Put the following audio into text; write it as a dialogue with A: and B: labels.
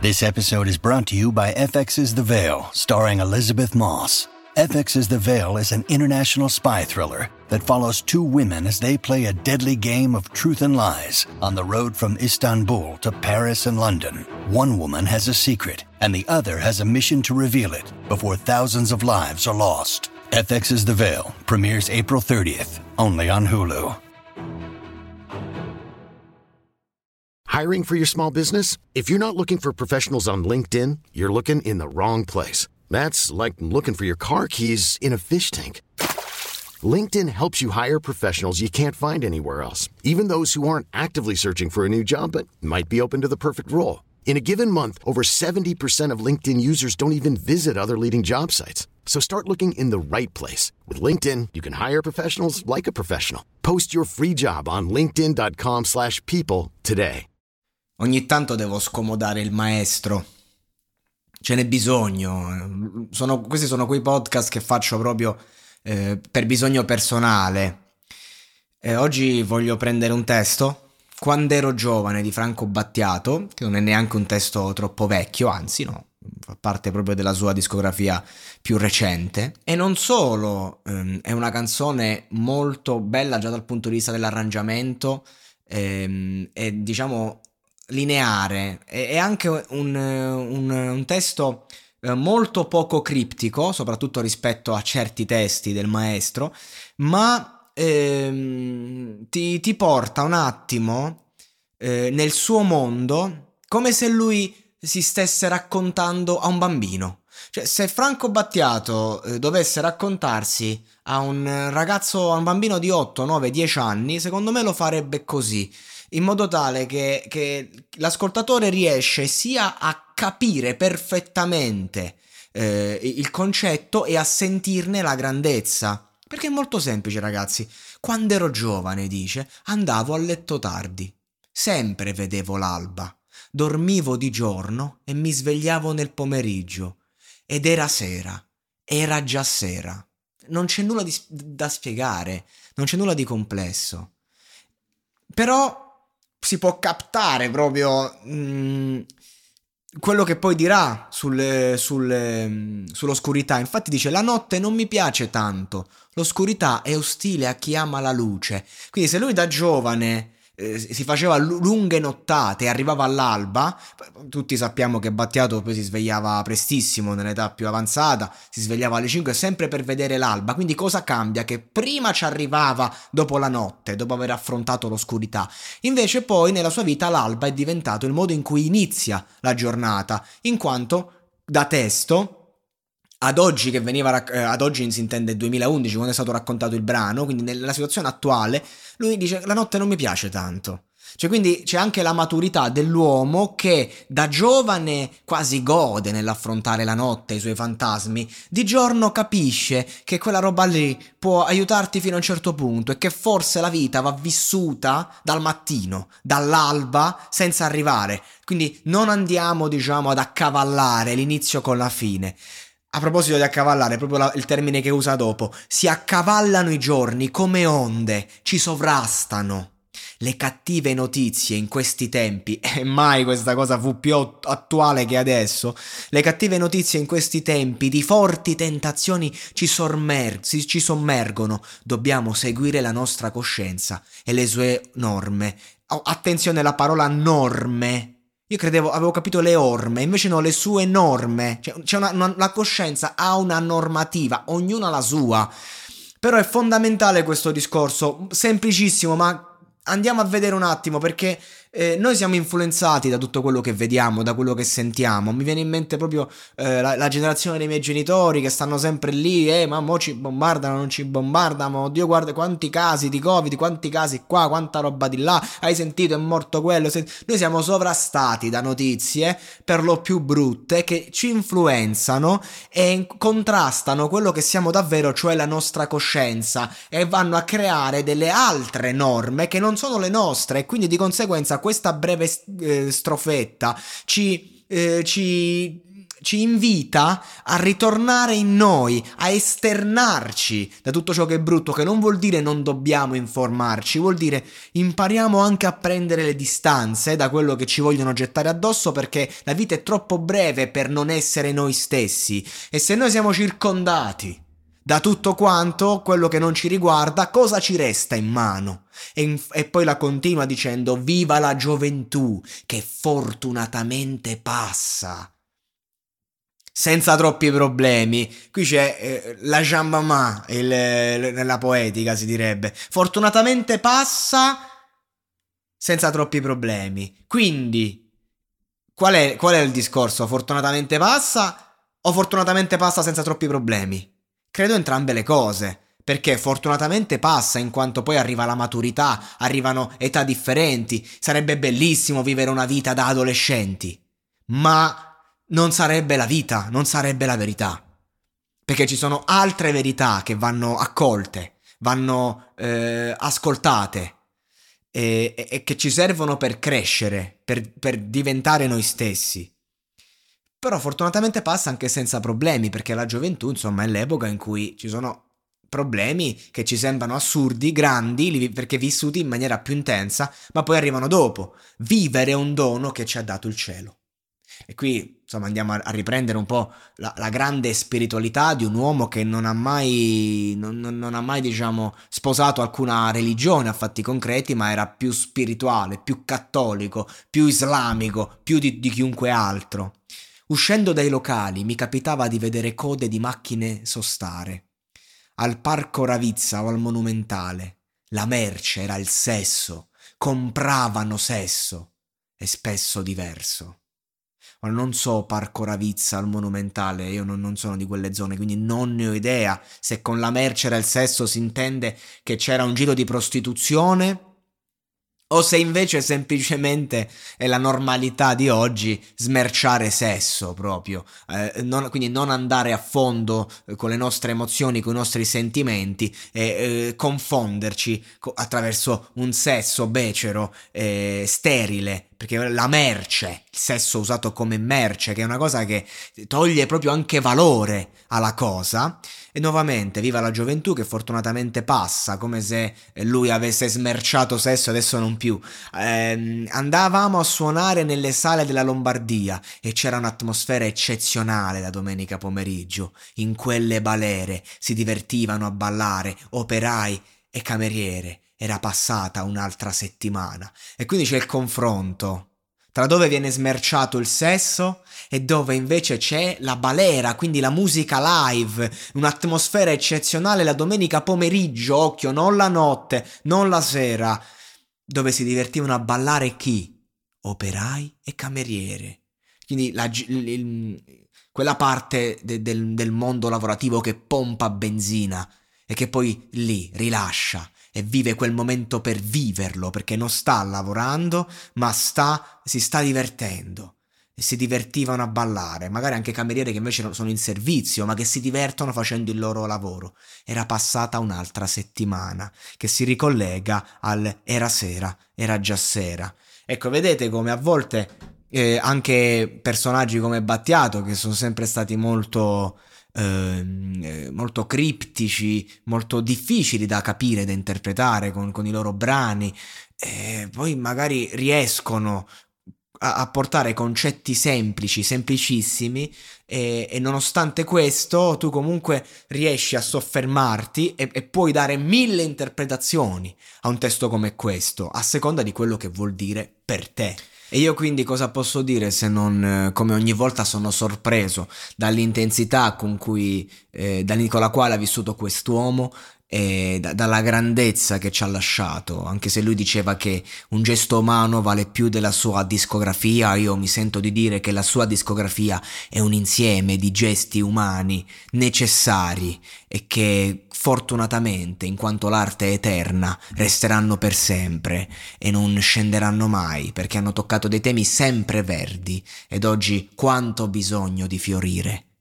A: This episode is brought to you by FX's The Veil, starring Elizabeth Moss. FX's The Veil is an international spy thriller that follows two women as they play a deadly game of truth and lies on the road from Istanbul to Paris and London. One woman has a secret, and the other has a mission to reveal it before thousands of lives are lost. FX's The Veil premieres April 30th, only on Hulu.
B: Hiring for your small business? If you're not looking for professionals on LinkedIn, you're looking in the wrong place. That's like looking for your car keys in a fish tank. LinkedIn helps you hire professionals you can't find anywhere else, even those who aren't actively searching for a new job but might be open to the perfect role. In a given month, over 70% of LinkedIn users don't even visit other leading job sites. So start looking in the right place. With LinkedIn, you can hire professionals like a professional. Post your free job on linkedin.com/people today.
C: Ogni tanto devo scomodare il maestro. Ce n'è bisogno. Questi sono quei podcast che faccio proprio per bisogno personale. Oggi voglio prendere un testo, Quando ero giovane, di Franco Battiato, che non è neanche un testo troppo vecchio, anzi no, fa parte proprio della sua discografia più recente. E non solo, è una canzone molto bella già dal punto di vista dell'arrangiamento, e diciamo lineare, è anche un testo molto poco criptico, soprattutto rispetto a certi testi del maestro, ma ti porta un attimo nel suo mondo, come se lui si stesse raccontando a un bambino. Cioè, se Franco Battiato dovesse raccontarsi a un ragazzo, a un bambino di 8, 9, 10 anni, secondo me lo farebbe così, in modo tale che l'ascoltatore riesce sia a capire perfettamente il concetto e a sentirne la grandezza. Perché è molto semplice, ragazzi. Quando ero giovane, dice, andavo a letto tardi. Sempre vedevo l'alba. Dormivo di giorno e mi svegliavo nel pomeriggio. Ed era sera. Era già sera. Non c'è nulla da spiegare. Non c'è nulla di complesso. Però si può captare proprio quello che poi dirà sull'oscurità. Infatti dice: la notte non mi piace tanto, l'oscurità è ostile a chi ama la luce. Quindi se lui da giovane si faceva lunghe nottate e arrivava all'alba, tutti sappiamo che Battiato poi si svegliava prestissimo nell'età più avanzata, si svegliava alle 5 sempre per vedere l'alba. Quindi cosa cambia? Che prima ci arrivava dopo la notte, dopo aver affrontato l'oscurità. Invece poi nella sua vita l'alba è diventato il modo in cui inizia la giornata, in quanto da testo ad oggi, che veniva ad oggi si intende 2011, quando è stato raccontato il brano, quindi nella situazione attuale, lui dice: la notte non mi piace tanto. Cioè, quindi c'è anche la maturità dell'uomo che da giovane quasi gode nell'affrontare la notte, i suoi fantasmi, di giorno capisce che quella roba lì può aiutarti fino a un certo punto e che forse la vita va vissuta dal mattino, dall'alba, senza arrivare. Quindi non andiamo, diciamo, ad accavallare l'inizio con la fine. A proposito di accavallare, proprio il termine che usa dopo, si accavallano i giorni come onde, ci sovrastano. Le cattive notizie in questi tempi, e mai questa cosa fu più attuale che adesso, le cattive notizie in questi tempi di forti tentazioni ci sommergono, dobbiamo seguire la nostra coscienza e le sue norme. Attenzione alla parola norme. Io avevo capito le orme, invece no, le sue norme. C'è la coscienza ha una normativa, ognuna la sua. Però è fondamentale questo discorso, semplicissimo, ma andiamo a vedere un attimo, perché noi siamo influenzati da tutto quello che vediamo, da quello che sentiamo. Mi viene in mente proprio la generazione dei miei genitori, che stanno sempre lì, ma mo ci bombardano, non ci bombardano, oddio guarda quanti casi di Covid, quanti casi qua, quanta roba di là, hai sentito, è morto quello. Noi siamo sovrastati da notizie per lo più brutte che ci influenzano e contrastano quello che siamo davvero, cioè la nostra coscienza, e vanno a creare delle altre norme che non sono le nostre, e quindi di conseguenza questa breve strofetta ci ci invita a ritornare in noi, a esternarci da tutto ciò che è brutto, che non vuol dire non dobbiamo informarci, vuol dire impariamo anche a prendere le distanze da quello che ci vogliono gettare addosso, perché la vita è troppo breve per non essere noi stessi, e se noi siamo circondati da tutto quanto quello che non ci riguarda, cosa ci resta in mano? E poi la continua dicendo: viva la gioventù che fortunatamente passa senza troppi problemi. Qui c'è la Jean Mamma, nella poetica si direbbe, fortunatamente passa senza troppi problemi. Quindi qual è il discorso? Fortunatamente passa o fortunatamente passa senza troppi problemi? Credo entrambe le cose, perché fortunatamente passa in quanto poi arriva la maturità, arrivano età differenti, sarebbe bellissimo vivere una vita da adolescenti, ma non sarebbe la vita, non sarebbe la verità, perché ci sono altre verità che vanno accolte, vanno ascoltate e che ci servono per crescere, per diventare noi stessi. Però fortunatamente passa anche senza problemi, perché la gioventù, insomma, è l'epoca in cui ci sono problemi che ci sembrano assurdi, grandi, perché vissuti in maniera più intensa, ma poi arrivano dopo. Vivere è un dono che ci ha dato il cielo. E qui, insomma, andiamo a riprendere un po' la grande spiritualità di un uomo che non ha mai, diciamo, sposato alcuna religione a fatti concreti, ma era più spirituale, più cattolico, più islamico, più di chiunque altro. Uscendo dai locali mi capitava di vedere code di macchine sostare. Al Parco Ravizza o al Monumentale la merce era il sesso, compravano sesso, e spesso diverso. Ma non so Parco Ravizza al Monumentale, io non sono di quelle zone, quindi non ne ho idea se con la merce era il sesso si intende che c'era un giro di prostituzione, o se invece semplicemente è la normalità di oggi smerciare sesso proprio, quindi non andare a fondo con le nostre emozioni, con i nostri sentimenti e confonderci attraverso un sesso becero, sterile, perché la merce, il sesso usato come merce, che è una cosa che toglie proprio anche valore alla cosa. E nuovamente, viva la gioventù che fortunatamente passa, come se lui avesse smerciato sesso e adesso non più. Andavamo a suonare nelle sale della Lombardia e c'era un'atmosfera eccezionale la domenica pomeriggio. In quelle balere si divertivano a ballare operai e cameriere. Era passata un'altra settimana. E quindi c'è il confronto tra dove viene smerciato il sesso e dove invece c'è la balera, quindi la musica live, un'atmosfera eccezionale la domenica pomeriggio, occhio, non la notte, non la sera, dove si divertivano a ballare chi? Operai e cameriere. Quindi quella parte del mondo lavorativo che pompa benzina e che poi lì rilascia e vive quel momento per viverlo, perché non sta lavorando, ma si sta divertendo. E si divertivano a ballare, magari anche cameriere che invece sono in servizio, ma che si divertono facendo il loro lavoro. Era passata un'altra settimana, che si ricollega al era sera, era già sera. Ecco, vedete come a volte anche personaggi come Battiato, che sono sempre stati molto criptici, molto difficili da capire, da interpretare con i loro brani, poi magari riescono a portare concetti semplici, semplicissimi, e nonostante questo tu comunque riesci a soffermarti e puoi dare 1000 interpretazioni a un testo come questo, a seconda di quello che vuol dire per te. E io quindi cosa posso dire se non, come ogni volta sono sorpreso dall'intensità con la quale ha vissuto quest'uomo e dalla grandezza che ci ha lasciato. Anche se lui diceva che un gesto umano vale più della sua discografia, io mi sento di dire che la sua discografia è un insieme di gesti umani necessari e che fortunatamente, in quanto l'arte è eterna, resteranno per sempre e non scenderanno mai, perché hanno toccato dei temi sempre verdi ed oggi quanto bisogno di fiorire.